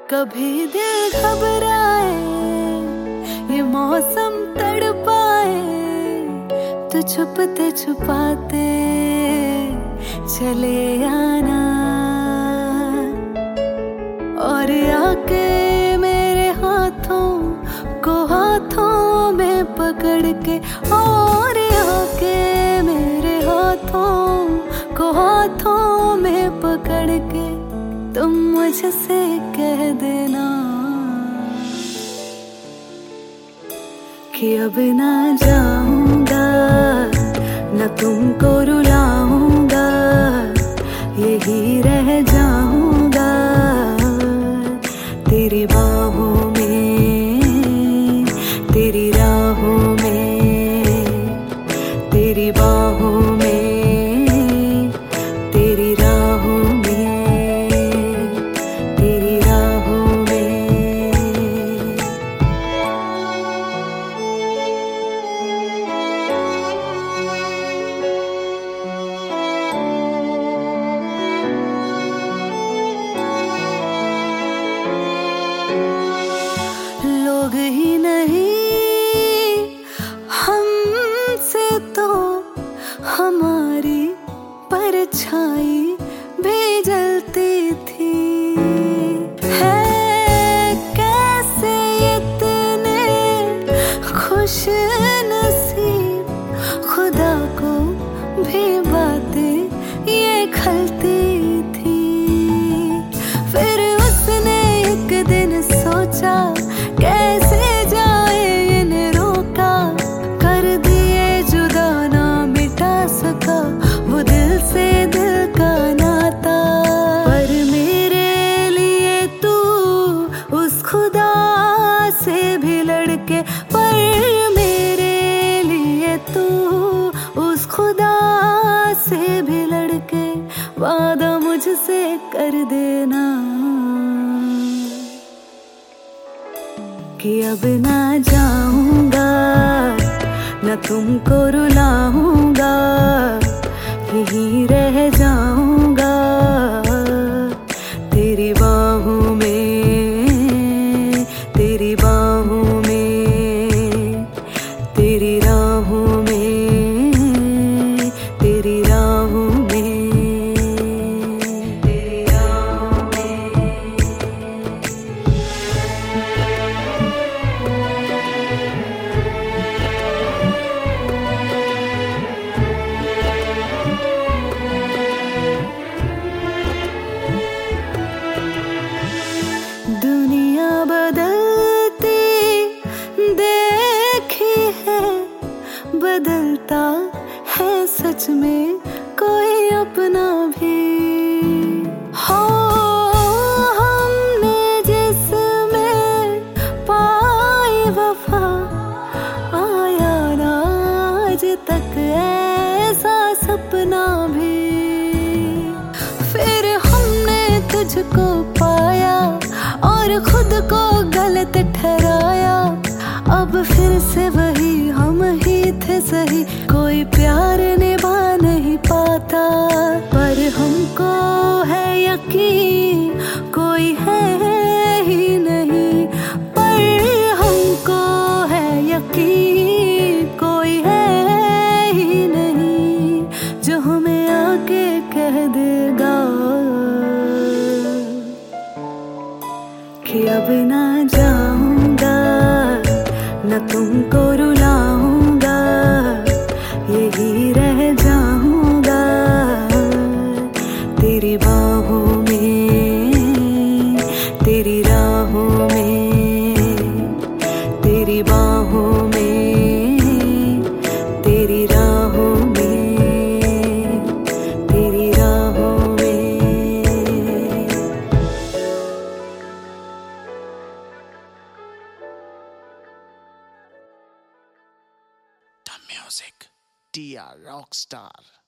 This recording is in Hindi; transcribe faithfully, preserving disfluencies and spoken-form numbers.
कभी दिल घबराए, ये मौसम तड़पाए, तो छुपते छुपाते चले आना। और आके मेरे हाथों को हाथों में पकड़ के, और आके मेरे हाथों को हाथों में पकड़ के तुम मुझसे कह देना कि अब ना जाऊंगा, न तुमको रुलाऊंगा, यही रह जाऊंगा तेरी बाहों में, तेरी राहों में, तेरी बाहों में, तेरी राहों में, तेरी राहों में। लोग ही नहीं हमसे तो हमारी परछाई भी जलती थी। है कैसे इतने खुश नसीब, खुदा को भी बातें ये खलती थी। फिर उसने एक दिन सोचा कैसे जाए इन्हें रोका, कर दिए जुदा ना मिटा सका वो दिल से दिल का नाता। पर मेरे लिए तू उस खुदा से भी लड़के, पर मेरे लिए तू उस खुदा से भी लड़के वादा मुझसे कर देना कि अब ना जाऊंगा, न तुमको रुलाऊंगा, यही रह जाऊंगा तेरी बाहों में, तेरी बाहों में, तेरी राहों में, तेरी राहों में, तेरी राहों में। दुनिया बदलती देखी है, बदलता है सच में कोई अपना भी। हो हमने जिसमें पाई वफा, आया ना आज तक ऐसा सपना भी। फिर हमने तुझको पाया और खुद को गलत ठहराया, अब फिर से वही हम ही थे सही, कोई प्यार निभा नहीं पाता। पर हमको है यकीन कोई है ही नहीं, पर हमको है यकीन कोई है ही नहीं जो हमें आके कह देगा कि अब ना जाऊंगा, न तुमको रुलाऊंगा, यही रह जाऊंगा तेरी बाहों में, तेरी राहों में, तेरी बाहों में, तेरी राहों में, तेरी राहों में। Music, D R Rockstar.